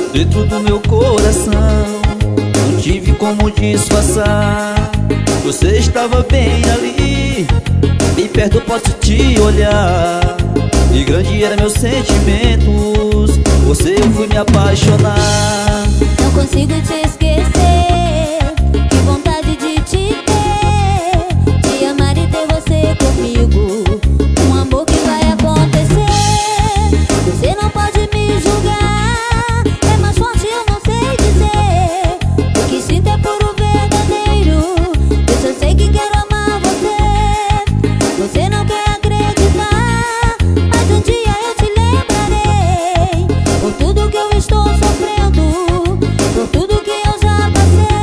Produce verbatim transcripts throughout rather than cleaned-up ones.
dentro do meu coração. Não tive como disfarçar. Você estava bem ali, bem perto posso te olhar. E grande eram meus sentimentos, você eu fui me apaixonar. Não consigo te esquecer, que vontade de te ter, te amar e ter você comigo, um amor que vai acontecer. Você não pode me julgar, é mais forte eu não sei dizer. O que sinto é puro verdadeiro, eu só sei que quero amar você. Você não quer acreditar, mas um dia eu te lembrarei, por tudo que eu estou sofrendo, por tudo que eu já passei.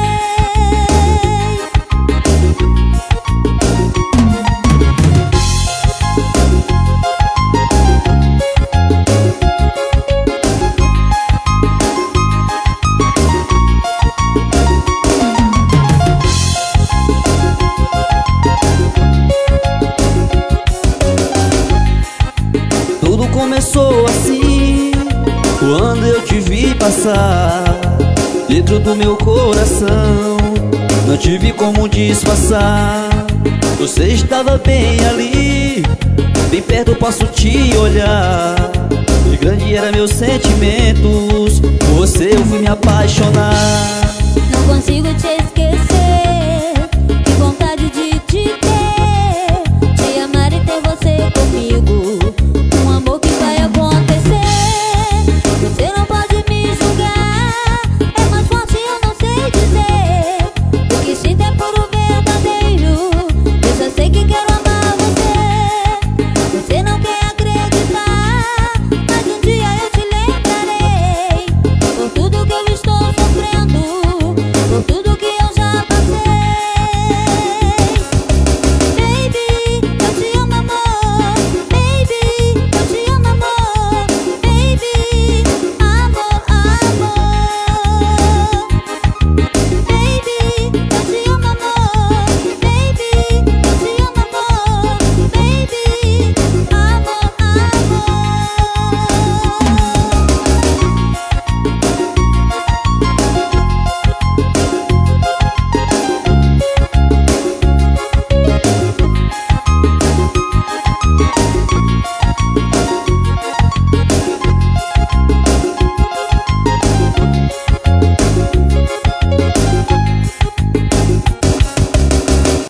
Tudo começou assim, quando eu te vi passar dentro do meu coração. Não tive como disfarçar. Você estava bem ali, bem perto posso te olhar. E grande eram meus sentimentos, por você eu fui me apaixonar.